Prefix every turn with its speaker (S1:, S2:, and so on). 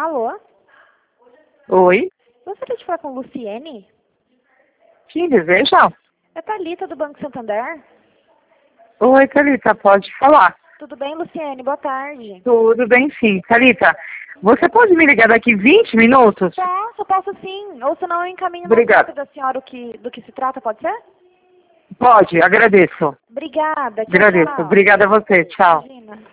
S1: Alô?
S2: Oi?
S1: Gostaria de falar com Luciene?
S2: Quem deseja?
S1: É Thalita do Banco Santander.
S2: Oi, Thalita, pode falar.
S1: Tudo bem, Luciene? Boa tarde.
S2: Tudo bem, sim. Thalita, você pode me ligar daqui 20 minutos?
S1: Posso sim. Ou senão eu encaminho no
S2: Obrigado.
S1: WhatsApp da senhora do que se trata, pode ser?
S2: Pode, agradeço.
S1: Obrigada. Tchau,
S2: Agradeço.
S1: tchau.
S2: Obrigada a você. Tchau.
S1: Imagina.